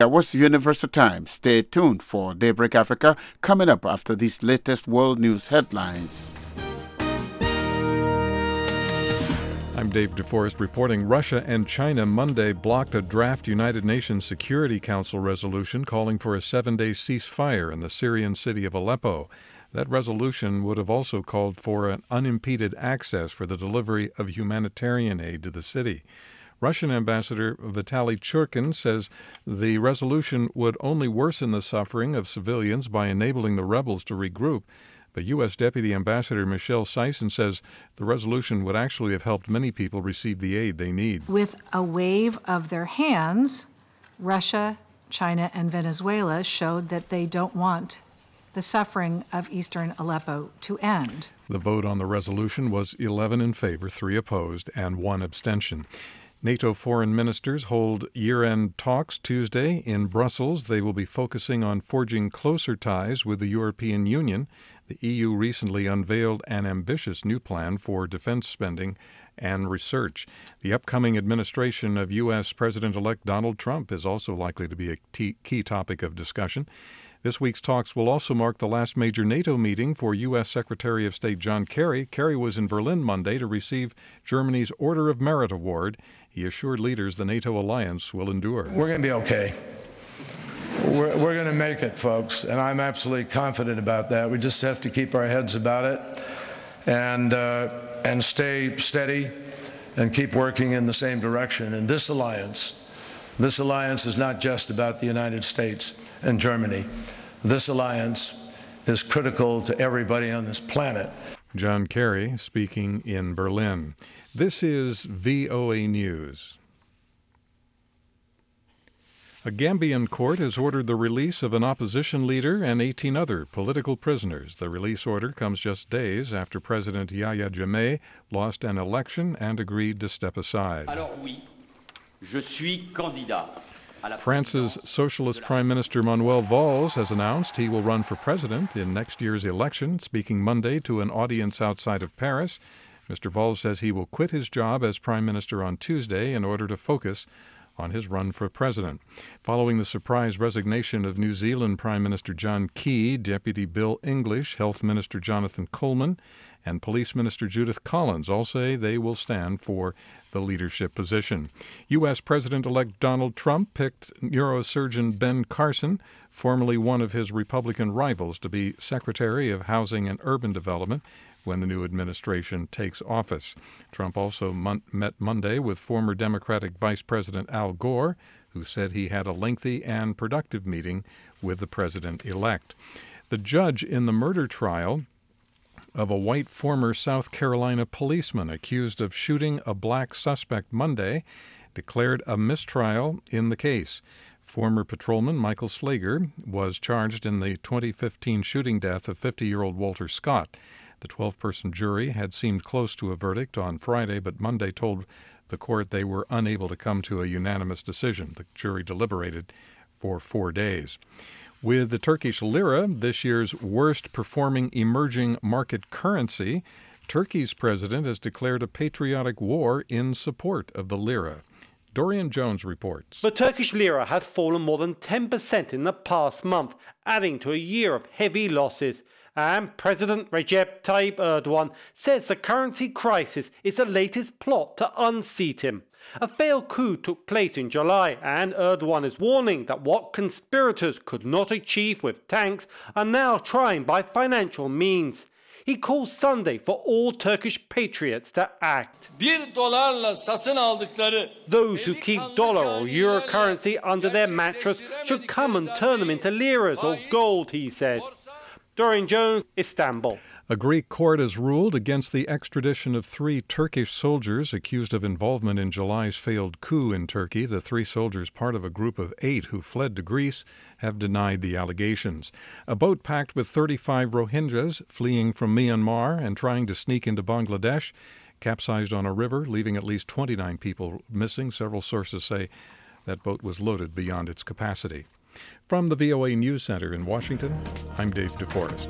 That was Universal Time. Stay tuned for Daybreak Africa coming up after these latest world news headlines. I'm Dave DeForest reporting. Russia and China Monday blocked a draft United Nations Security Council resolution calling for a 7-day ceasefire in the Syrian city of Aleppo. That resolution would have also called for an unimpeded access for the delivery of humanitarian aid to the city. Russian Ambassador Vitaly Churkin says the resolution would only worsen the suffering of civilians by enabling the rebels to regroup. But U.S. Deputy Ambassador Michelle Sison says the resolution would actually have helped many people receive the aid they need. With a wave of their hands, Russia, China, and Venezuela showed that they don't want the suffering of eastern Aleppo to end. The vote on the resolution was 11 in favor, 3 opposed, and 1 abstention. NATO foreign ministers hold year-end talks Tuesday in Brussels. They will be focusing on forging closer ties with the European Union. The EU recently unveiled an ambitious new plan for defense spending and research. The upcoming administration of U.S. President-elect Donald Trump is also likely to be a key topic of discussion. This week's talks will also mark the last major NATO meeting for U.S. Secretary of State John Kerry. Kerry was in Berlin Monday to receive Germany's Order of Merit Award. He assured leaders the NATO alliance will endure. We're going to be okay. We're going to make it, folks, and I'm absolutely confident about that. We just have to keep our heads about it and stay steady and keep working in the same direction. And this alliance is not just about the United States and Germany. This alliance is critical to everybody on this planet. John Kerry speaking in Berlin. This is VOA News. A Gambian court has ordered the release of an opposition leader and 18 other political prisoners. The release order comes just days after President Yahya Jammeh lost an election and agreed to step aside. France's Socialist Prime Minister Manuel Valls has announced he will run for president in next year's election. Speaking Monday to an audience outside of Paris, Mr. Valls says he will quit his job as Prime Minister on Tuesday in order to focus on his run for president. Following the surprise resignation of New Zealand Prime Minister John Key, Deputy Bill English, Health Minister Jonathan Coleman, and Police Minister Judith Collins all say they will stand for the leadership position. U.S. President-elect Donald Trump picked neurosurgeon Ben Carson, formerly one of his Republican rivals, to be Secretary of Housing and Urban Development when the new administration takes office. Trump also met Monday with former Democratic Vice President Al Gore, who said he had a lengthy and productive meeting with the president-elect. The judge in the murder trial of a white former South Carolina policeman accused of shooting a black suspect Monday declared a mistrial in the case. Former patrolman Michael Slager was charged in the 2015 shooting death of 50-year-old Walter Scott. The 12-person jury had seemed close to a verdict on Friday, but Monday told the court they were unable to come to a unanimous decision. The jury deliberated for 4 days. With the Turkish lira, this year's worst-performing emerging market currency, Turkey's president has declared a patriotic war in support of the lira. Dorian Jones reports. The Turkish lira has fallen more than 10% in the past month, adding to a year of heavy losses. And President Recep Tayyip Erdogan says the currency crisis is the latest plot to unseat him. A failed coup took place in July, and Erdogan is warning that what conspirators could not achieve with tanks are now trying by financial means. He calls Sunday for all Turkish patriots to act. Those who keep dollar or euro currency under their mattress should come and turn them into liras or gold, he said. Dorian Jones, Istanbul. A Greek court has ruled against the extradition of 3 Turkish soldiers accused of involvement in July's failed coup in Turkey. The 3 soldiers, part of a group of 8 who fled to Greece, have denied the allegations. A boat packed with 35 Rohingyas fleeing from Myanmar and trying to sneak into Bangladesh capsized on a river, leaving at least 29 people missing. Several sources say that boat was loaded beyond its capacity. From the VOA News Center in Washington, I'm Dave DeForest.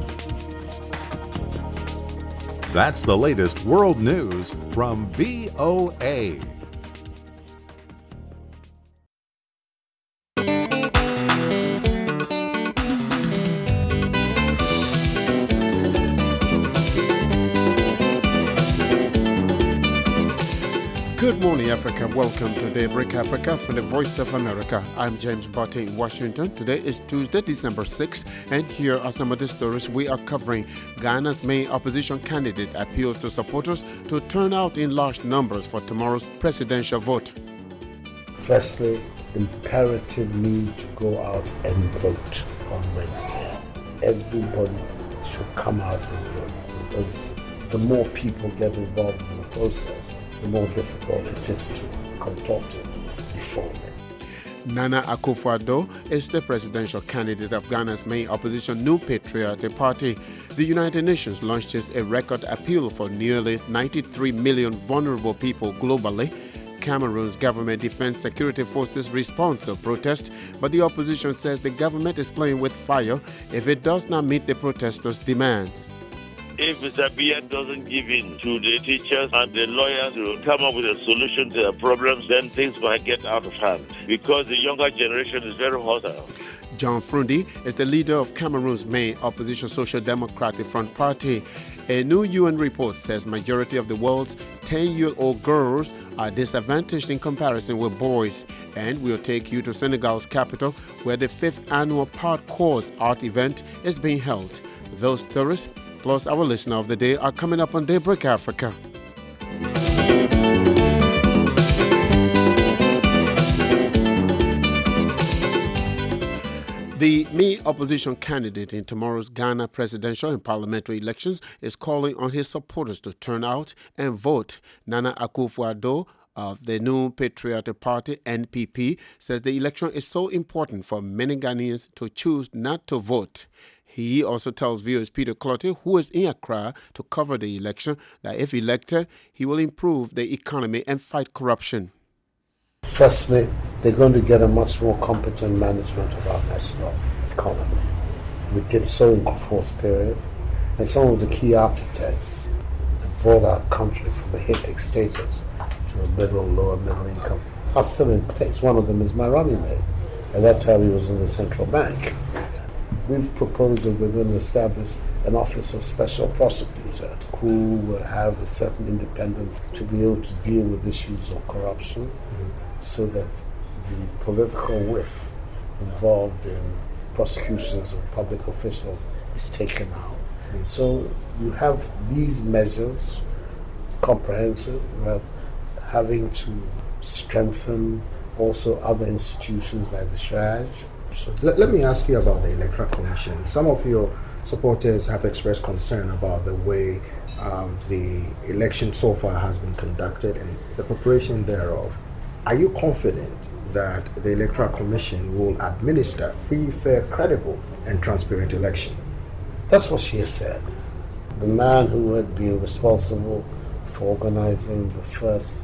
That's the latest world news from VOA. morning, Africa. Welcome to Daybreak Africa from the Voice of America. I'm James Botte in Washington. Today is Tuesday, December 6th, and here are some of the stories we are covering. Ghana's main opposition candidate appeals to supporters to turn out in large numbers for tomorrow's presidential vote. Firstly, imperative need to go out and vote on Wednesday. Everybody should come out and vote, because the more people get involved in the process, the more difficult it is to contort it, deform it. Nana Akufo-Addo is the presidential candidate of Ghana's main opposition New Patriotic Party. The United Nations launches a record appeal for nearly 93 million vulnerable people globally. Cameroon's government defense security forces respond to protest, but the opposition says the government is playing with fire if it does not meet the protesters' demands. If Mr. Biya doesn't give in to the teachers and the lawyers to come up with a solution to their problems, then things might get out of hand, because the younger generation is very hostile. John Frundi is the leader of Cameroon's main opposition Social Democratic Front Party. A new UN report says majority of the world's 10-year-old girls are disadvantaged in comparison with boys. And we'll take you to Senegal's capital, where the 5th annual Part Course art event is being held. Those stories, plus our listener of the day, are coming up on Daybreak Africa. The main opposition candidate in tomorrow's Ghana presidential and parliamentary elections is calling on his supporters to turn out and vote. Nana Akufo-Addo of the New Patriotic Party, NPP, says the election is so important for many Ghanaians to choose not to vote. He also tells viewers Peter Clottey, who is in Accra to cover the election, that if elected, he will improve the economy and fight corruption. Firstly, they're going to get a much more competent management of our national economy. We did so in Kufuor's period, and some of the key architects that brought our country from a HIPC status to a lower middle income are still in place. One of them is my running mate. At that time, he was in the central bank. We've proposed that we're going to establish an office of special prosecutor who will have a certain independence to be able to deal with issues of corruption, so that the political whiff involved in prosecutions of public officials is taken out. So you have these measures, comprehensive. You have having to strengthen also other institutions like the CHRAJ. So let me ask you about the Electoral Commission. Some of your supporters have expressed concern about the way the election so far has been conducted and the preparation thereof. Are you confident that the Electoral Commission will administer free, fair, credible, and transparent election? That's what she has said. The man who had been responsible for organizing the first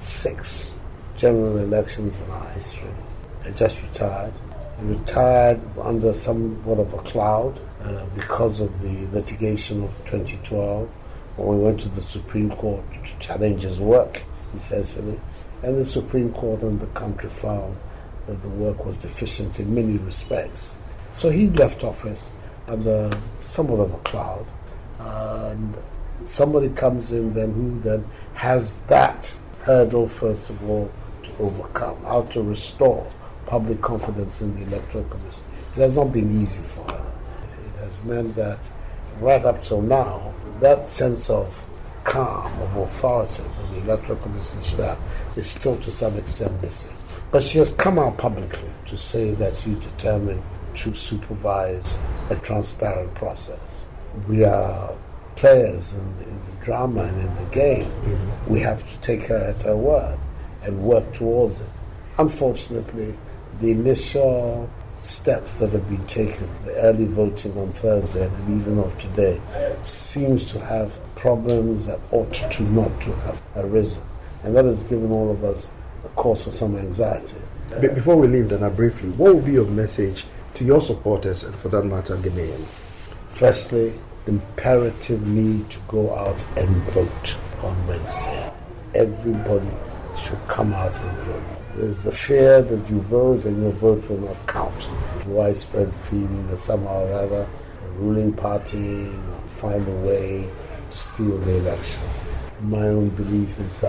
6 general elections in our history had just retired. He retired under somewhat of a cloud because of the litigation of 2012, when we went to the Supreme Court to challenge his work, essentially. And the Supreme Court and the country found that the work was deficient in many respects. So he left office under somewhat of a cloud. And somebody comes in then who then has that hurdle, first of all, to overcome, how to restore public confidence in the Electoral Commission. It has not been easy for her. It has meant that right up till now, that sense of calm, of authority that the Electoral Commission should have is still to some extent missing. But she has come out publicly to say that she's determined to supervise a transparent process. We are players in the drama and in the game. We have to take her at her word and work towards it. Unfortunately, the initial steps that have been taken, the early voting on Thursday and even of today, seems to have problems that ought to not to have arisen. And that has given all of us a cause for some anxiety. Before we leave, Nana, briefly, what would be your message to your supporters and, for that matter, Ghanaians? Firstly, imperative need to go out and vote on Wednesday. Everybody should come out and vote. There's a fear that you vote and your vote will not count. Widespread feeling that somehow or other the ruling party will find a way to steal the election. My own belief is that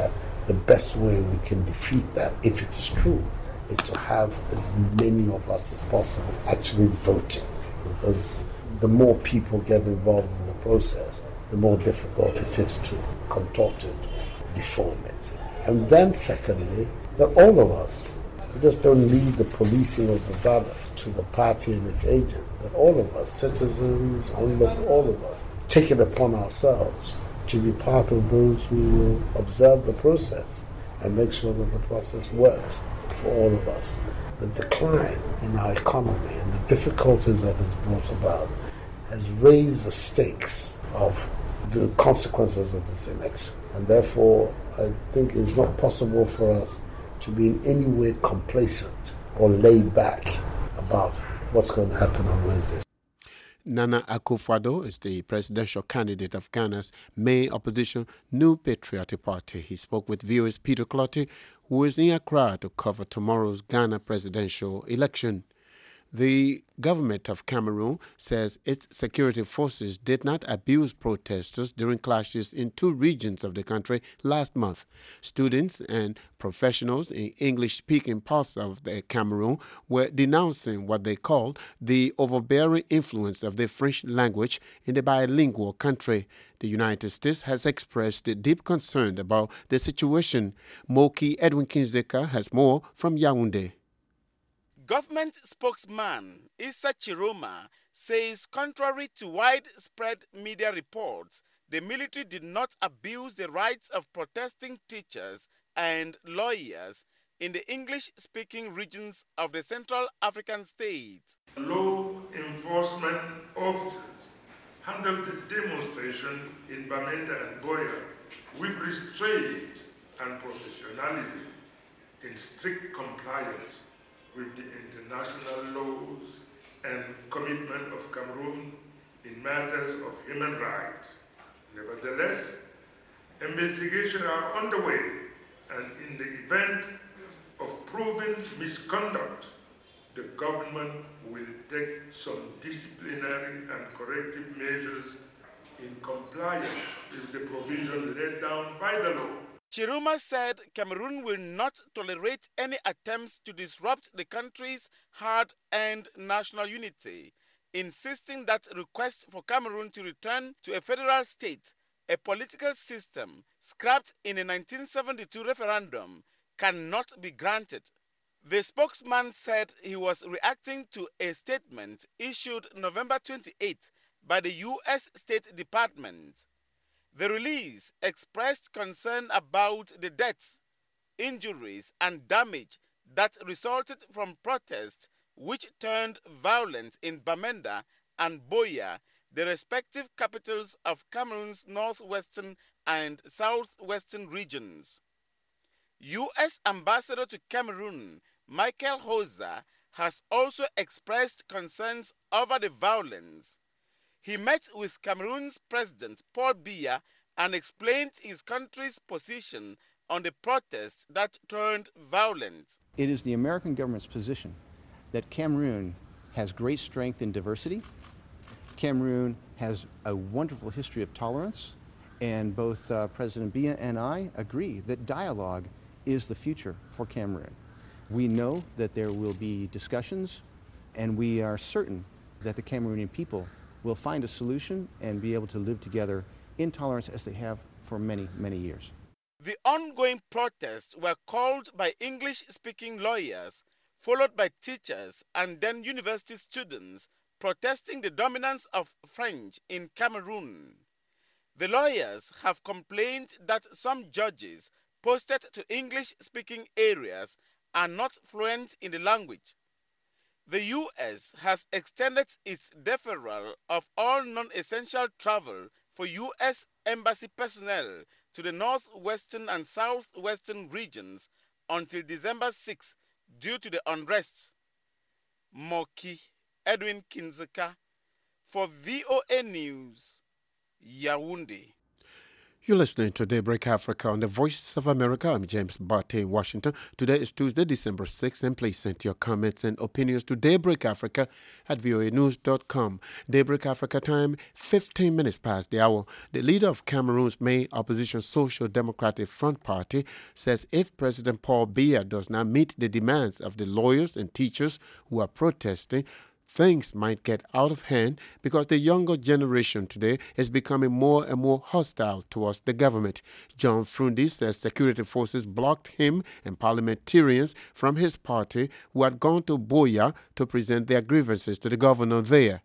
the best way we can defeat that, if it is true, is to have as many of us as possible actually voting. Because the more people get involved in the process, the more difficult it is to contort it, deform it. And then secondly, that all of us, we just don't leave the policing of the ballot to the party and its agent, that all of us, citizens, all of us, take it upon ourselves to be part of those who will observe the process and make sure that the process works for all of us. The decline in our economy and the difficulties that has brought about has raised the stakes of the consequences of this election. And therefore, I think it's not possible for us to be in any way complacent or laid back about what's going to happen on Wednesday. Nana Akufo-Addo is the presidential candidate of Ghana's main opposition, New Patriotic Party. He spoke with viewers Peter Clotty, who is in Accra to cover tomorrow's Ghana presidential election. The government of Cameroon says its security forces did not abuse protesters during clashes in 2 regions of the country last month. Students and professionals in English-speaking parts of the Cameroon were denouncing what they called the overbearing influence of the French language in the bilingual country. The United States has expressed deep concern about the situation. Moki Edwin Kinzeka has more from Yaoundé. Government spokesman Issa Chiroma says contrary to widespread media reports, the military did not abuse the rights of protesting teachers and lawyers in the English-speaking regions of the Central African state. Law enforcement officers handled the demonstration in Bamenda and Boya with restraint and professionalism in strict compliance with the international laws and commitment of Cameroon in matters of human rights. Nevertheless, investigations are underway, and in the event of proven misconduct, the government will take some disciplinary and corrective measures in compliance with the provision laid down by the law. Chiroma said Cameroon will not tolerate any attempts to disrupt the country's hard-earned national unity, insisting that requests for Cameroon to return to a federal state, a political system scrapped in a 1972 referendum, cannot be granted. The spokesman said he was reacting to a statement issued November 28 by the U.S. State Department. The release expressed concern about the deaths, injuries, and damage that resulted from protests which turned violent in Bamenda and Boya, the respective capitals of Cameroon's northwestern and southwestern regions. U.S. Ambassador to Cameroon, Michael Hoza, has also expressed concerns over the violence. He met with Cameroon's President Paul Biya and explained his country's position on the protests that turned violent. It is the American government's position that Cameroon has great strength in diversity. Cameroon has a wonderful history of tolerance, and both President Biya and I agree that dialogue is the future for Cameroon. We know that there will be discussions, and we are certain that the Cameroonian people will find a solution and be able to live together in tolerance as they have for many, many years. The ongoing protests were called by English-speaking lawyers, followed by teachers and then university students protesting the dominance of French in Cameroon. The lawyers have complained that some judges posted to English-speaking areas are not fluent in the language. The U.S. has extended its deferral of all non-essential travel for U.S. Embassy personnel to the northwestern and southwestern regions until December 6 due to the unrest. Moki Edwin Kinzeka for VOA News, Yaoundé. You're listening to Daybreak Africa on the Voice of America. I'm James Barty in Washington. Today is Tuesday, December 6th, and please send your comments and opinions to Daybreak Africa at voanews.com. Daybreak Africa time, 15 minutes past the hour. The leader of Cameroon's main opposition Social Democratic Front Party says if President Paul Biya does not meet the demands of the lawyers and teachers who are protesting, things might get out of hand because the younger generation today is becoming more and more hostile towards the government. John Frundi says security forces blocked him and parliamentarians from his party who had gone to Buea to present their grievances to the governor there.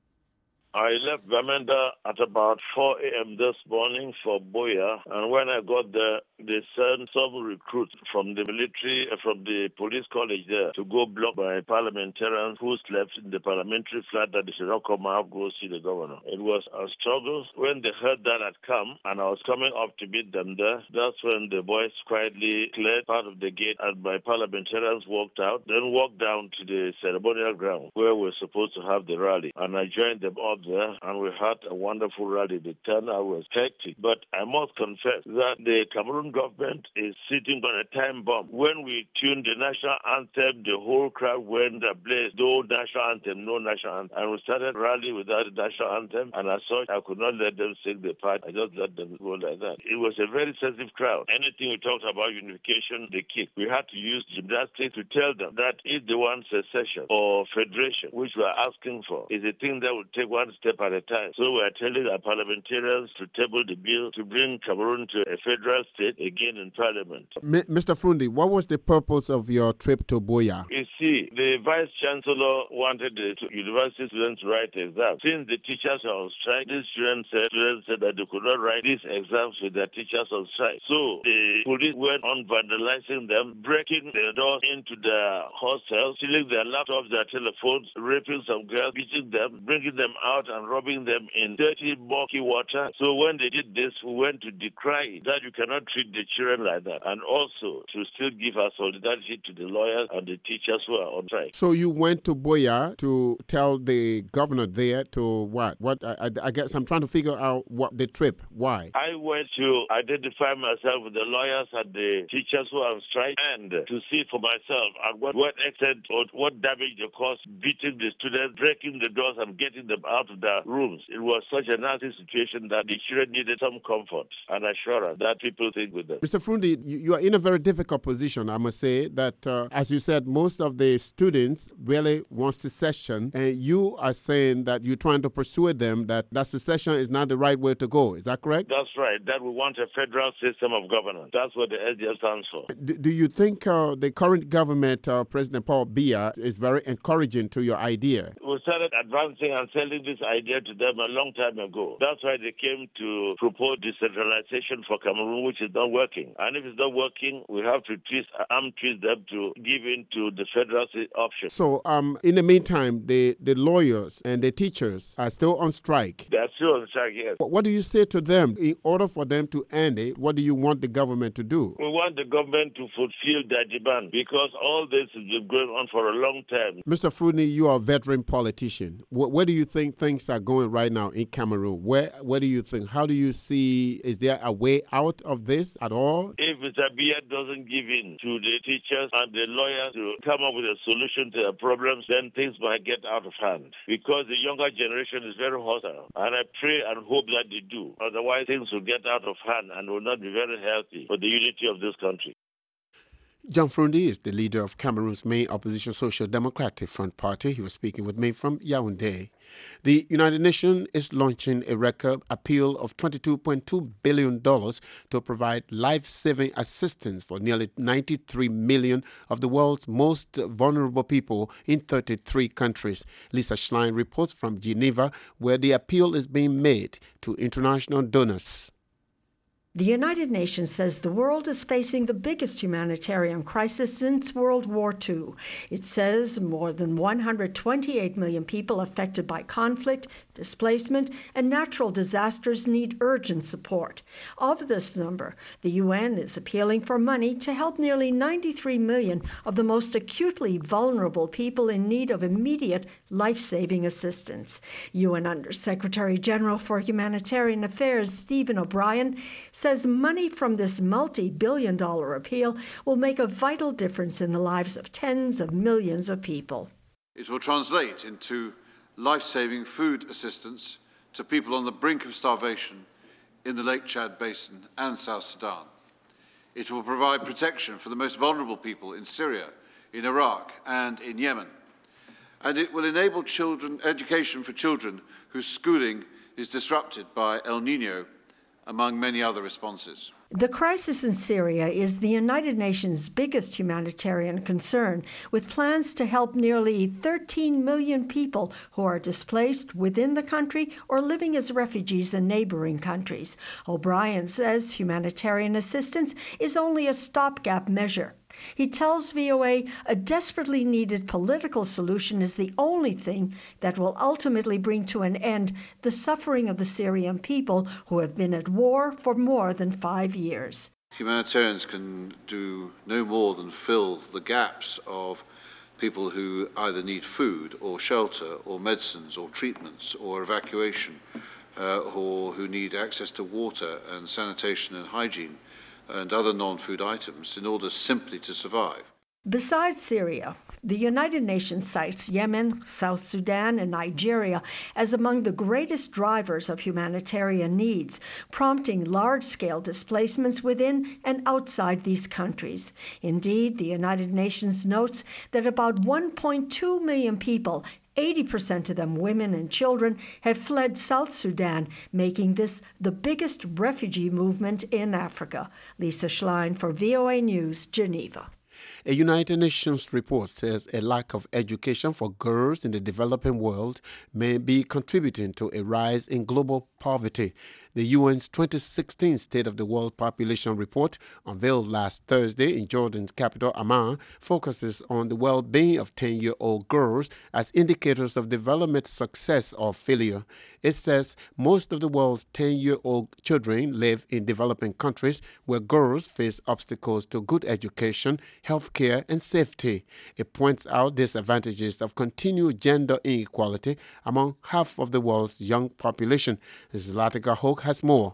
I left Bamenda at about 4 a.m. this morning for Buea, and when I got there, they sent some recruits from the military, from the police college there, to go block my parliamentarians who slept in the parliamentary flat that they should not come out, go see the governor. It was a struggle. When they heard that I'd come, and I was coming up to meet them there, that's when the boys quietly cleared part of the gate, and my parliamentarians walked out, then walked down to the ceremonial ground where we're supposed to have the rally, and I joined them up there, and we had a wonderful rally. The turnout was hectic, but I must confess that the Cameroon government is sitting on a time bomb. When we tuned the national anthem, the whole crowd went ablaze. No national anthem, no national anthem. And we started rally without the national anthem, and as such, I could not let them sing the part. I just let them go like that. It was a very sensitive crowd. Anything we talked about unification, they kicked. We had to use gymnastics to tell them that if they want secession or federation, which we are asking for, is a thing that will take one step at a time. So we are telling our parliamentarians to table the bill to bring Cameroon to a federal state again in parliament. Mr. Frundi, what was the purpose of your trip to Buea? You see, the vice chancellor wanted the university students to write exams. Since the teachers are on strike, these students said that they could not write these exams with their teachers on strike. So the police went on vandalizing them, breaking the doors into their hostels, stealing their laptops, their telephones, raping some girls, beating them, bringing them out and rubbing them in dirty, murky water. So when they did this, we went to decry that you cannot treat the children like that, and also to still give our solidarity to the lawyers and the teachers who are on strike. So you went to Buea to tell the governor there to what? I guess I'm trying to figure out what the trip. Why? I went to identify myself with the lawyers and the teachers who are on strike, and to see for myself at what extent or what damage they caused, beating the students, breaking the doors and getting them out of the rooms. It was such a nasty situation that the children needed some comfort and assurance that people think with them. Mr. Frundi, you are in a very difficult position, I must say, that as you said, most of the students really want secession, and you are saying that you're trying to persuade them that secession is not the right way to go. Is that correct? That's right, that we want a federal system of governance. That's what the SDF stands for. Do you think the current government, President Paul Biya, is very encouraging to your idea? We started advancing and selling this idea to them a long time ago. That's why they came to propose decentralization for Cameroon, which is not working. And if it's not working, we have to twist them to give in to the federal option. So, in the meantime, the lawyers and the teachers are still on strike. They are still on strike, yes. What do you say to them? In order for them to end it, what do you want the government to do? We want the government to fulfill their demand because all this has been going on for a long time. Mr. Frundi, you are a veteran politician. Where do you think things are going right now in Cameroon? Where do you think? How do you see? Is there a way out of this at all? If Mr. Biya doesn't give in to the teachers and the lawyers to come up with a solution to the problems, then things might get out of hand because the younger generation is very hostile. And I pray and hope that they do. Otherwise, things will get out of hand and will not be very healthy for the unity of this country. John Frundi is the leader of Cameroon's main opposition Social Democratic Front Party. He was speaking with me from Yaoundé. The United Nations is launching a record appeal of $22.2 billion to provide life-saving assistance for nearly 93 million of the world's most vulnerable people in 33 countries. Lisa Schlein reports from Geneva, where the appeal is being made to international donors. The United Nations says the world is facing the biggest humanitarian crisis since World War II. It says more than 128 million people affected by conflict, displacement, and natural disasters need urgent support. Of this number, the UN is appealing for money to help nearly 93 million of the most acutely vulnerable people in need of immediate life-saving assistance. UN Under-Secretary General for Humanitarian Affairs Stephen O'Brien says money from this multi-billion-dollar appeal will make a vital difference in the lives of tens of millions of people. It will translate into life-saving food assistance to people on the brink of starvation in the Lake Chad Basin and South Sudan. It will provide protection for the most vulnerable people in Syria, in Iraq, and in Yemen. And it will enable education for children whose schooling is disrupted by El Niño, among many other responses. The crisis in Syria is the United Nations' biggest humanitarian concern, with plans to help nearly 13 million people who are displaced within the country or living as refugees in neighboring countries. O'Brien says humanitarian assistance is only a stopgap measure. He tells VOA a desperately needed political solution is the only thing that will ultimately bring to an end the suffering of the Syrian people who have been at war for more than 5 years. Humanitarians can do no more than fill the gaps of people who either need food or shelter or medicines or treatments or evacuation or who need access to water and sanitation and hygiene and other non-food items in order simply to survive. Besides Syria, the United Nations cites Yemen, South Sudan, and Nigeria as among the greatest drivers of humanitarian needs, prompting large-scale displacements within and outside these countries. Indeed, the United Nations notes that about 1.2 million people, 80% of them women and children, have fled South Sudan, making this the biggest refugee movement in Africa. Lisa Schlein for VOA News, Geneva. A United Nations report says a lack of education for girls in the developing world may be contributing to a rise in global poverty. The UN's 2016 State of the World Population Report, unveiled last Thursday in Jordan's capital Amman, focuses on the well-being of 10-year-old girls as indicators of development success or failure. It says most of the world's 10-year-old children live in developing countries where girls face obstacles to good education, health care, and safety. It points out disadvantages of continued gender inequality among half of the world's young population. Zlatica Hoke has more.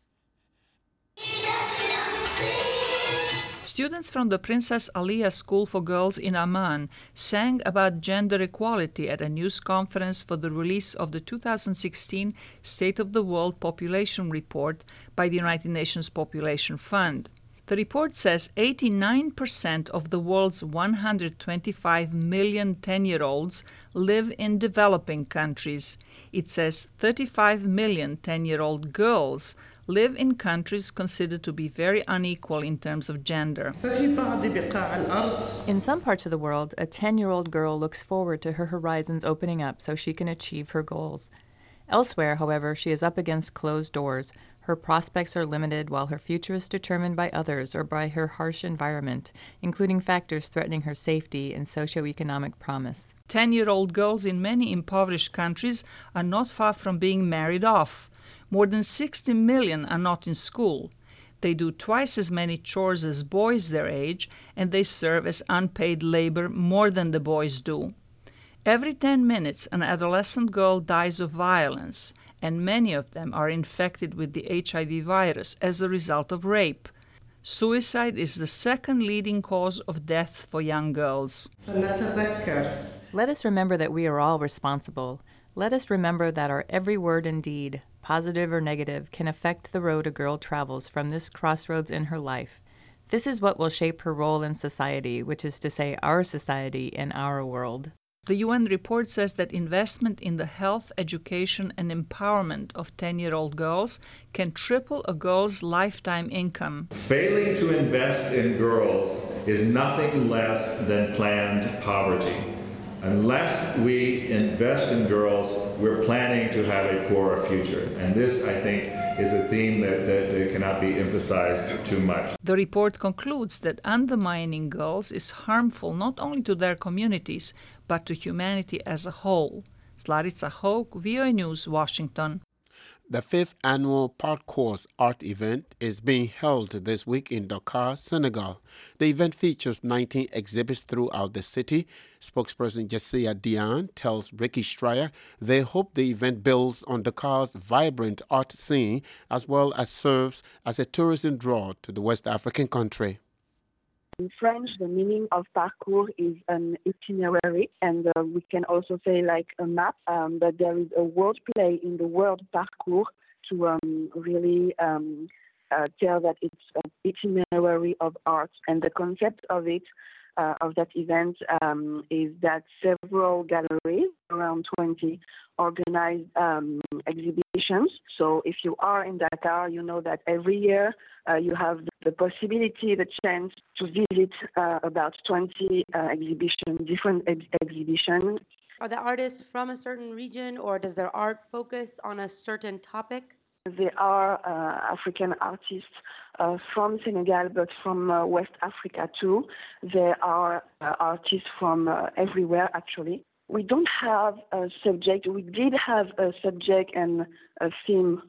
Students from the Princess Aliyah School for Girls in Amman sang about gender equality at a news conference for the release of the 2016 State of the World Population Report by the United Nations Population Fund. The report says 89% of the world's 125 million 10-year-olds live in developing countries. It says 35 million 10-year-old girls live in countries considered to be very unequal in terms of gender. In some parts of the world, a 10-year-old girl looks forward to her horizons opening up so she can achieve her goals. Elsewhere, however, she is up against closed doors. Her prospects are limited while her future is determined by others or by her harsh environment, including factors threatening her safety and socioeconomic promise. 10-year-old girls in many impoverished countries are not far from being married off. More than 60 million are not in school. They do twice as many chores as boys their age, and they serve as unpaid labor more than the boys do. Every 10 minutes, an adolescent girl dies of violence, and many of them are infected with the HIV virus as a result of rape. Suicide is the second leading cause of death for young girls. Let us remember that we are all responsible. Let us remember that our every word and deed, positive or negative, can affect the road a girl travels from this crossroads in her life. This is what will shape her role in society, which is to say our society and our world. The UN report says that investment in the health, education, and empowerment of 10-year-old girls can triple a girl's lifetime income. Failing to invest in girls is nothing less than planned poverty. Unless we invest in girls, we're planning to have a poorer future. And this, I think, is a theme that cannot be emphasized too much. The report concludes that undermining girls is harmful not only to their communities, but to humanity as a whole. Slarica Hoke, VOA News, Washington. The 5th annual Parcours art event is being held this week in Dakar, Senegal. The event features 19 exhibits throughout the city. Spokesperson Jessia Diane tells Ricky Stryer they hope the event builds on Dakar's vibrant art scene as well as serves as a tourism draw to the West African country. In French, the meaning of parcours is an itinerary, and we can also say like a map, but there is a wordplay in the word parcours to really tell that it's an itinerary of art. And the concept of it, of that event, is that several galleries, around 20, organize exhibitions. So if you are in Dakar, you know that every year you have the possibility, the chance to visit about 20 different exhibitions. Are the artists from a certain region, or does their art focus on a certain topic? There are African artists from Senegal, but from West Africa too. There are artists from everywhere, actually. We don't have a subject. We did have a subject and a theme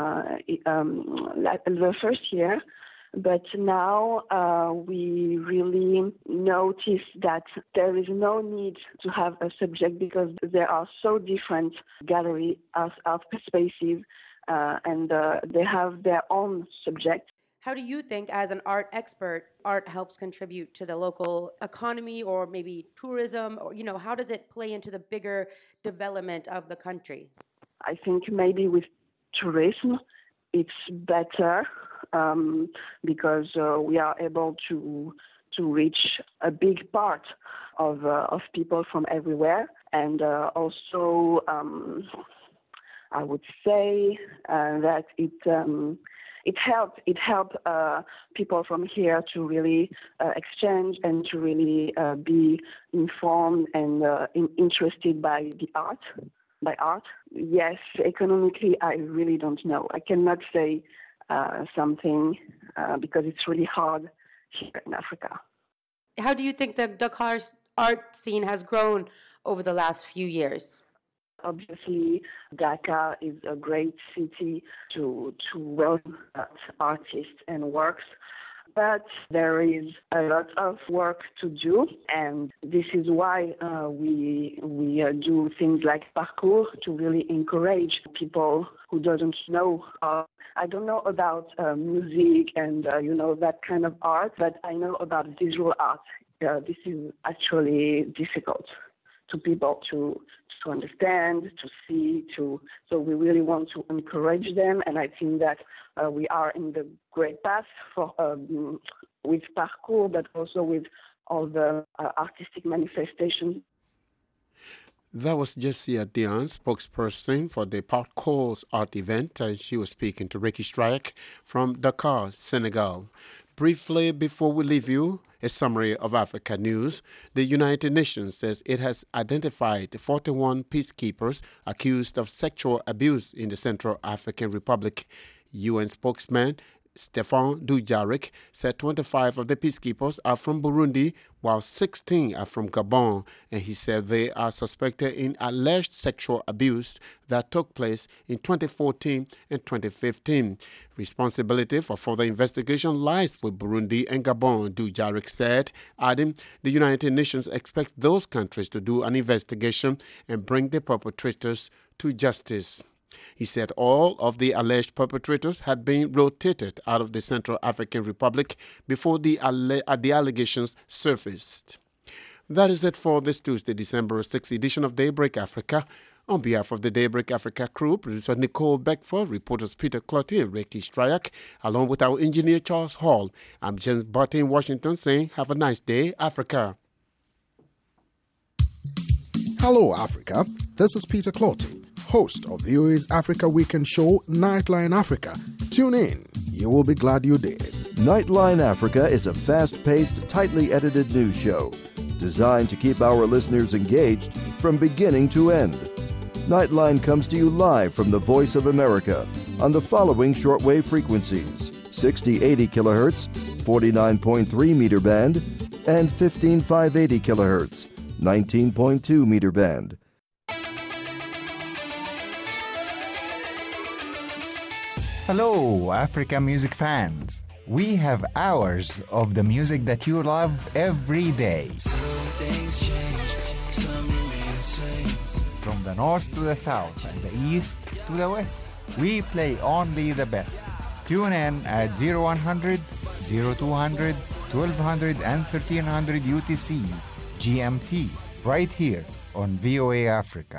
like the first year, but now we really notice that there is no need to have a subject because there are so different gallery art spaces, and they have their own subject. How do you think, as an art expert, art helps contribute to the local economy or maybe tourism? Or, how does it play into the bigger development of the country? I think maybe with tourism, it's better because we are able to reach a big part of people from everywhere. And also, I would say that it helped people from here to really exchange and to really be informed and interested by art. Yes, economically, I really don't know. I cannot say something because it's really hard here in Africa. How do you think the Dakar's art scene has grown over the last few years? Obviously, Dakar is a great city to welcome artists and works, but there is a lot of work to do, and this is why we do things like parcours to really encourage people who doesn't know. I don't know about music and that kind of art, but I know about visual art. This is actually difficult to people to understand, to see, so we really want to encourage them, and I think that we are in the great path for with parcours, but also with all the artistic manifestations. That was Jessia Diane, spokesperson for the Parcours art event, and she was speaking to Ricky Stryak from Dakar, Senegal. Briefly, before we leave you, a summary of Africa news. The United Nations says it has identified 41 peacekeepers accused of sexual abuse in the Central African Republic. UN spokesman Stéphane Dujarric said 25 of the peacekeepers are from Burundi, while 16 are from Gabon, and he said they are suspected in alleged sexual abuse that took place in 2014 and 2015. Responsibility for further investigation lies with Burundi and Gabon, Dujarric said, adding the United Nations expects those countries to do an investigation and bring the perpetrators to justice. He said all of the alleged perpetrators had been rotated out of the Central African Republic before the allegations surfaced. That is it for this Tuesday, December 6th edition of Daybreak Africa. On behalf of the Daybreak Africa crew, producer Nicole Beckford, reporters Peter Clotty and Ricky Stryak, along with our engineer Charles Hall, I'm James Butte in Washington saying have a nice day, Africa. Hello, Africa. This is Peter Clotty, host of VOA's Africa Weekend show, Nightline Africa. Tune in. You will be glad you did. Nightline Africa is a fast-paced, tightly edited news show. designed to keep our listeners engaged from beginning to end. Nightline comes to you live from the Voice of America on the following shortwave frequencies: 6080 kHz, 49.3 meter band, and 15580 kHz, 19.2 meter band. Hello, Africa music fans. We have hours of the music that you love every day. From the north to the south and the east to the west, we play only the best. Tune in at 0100, 0200, 1200 and 1300 UTC, GMT, right here on VOA Africa.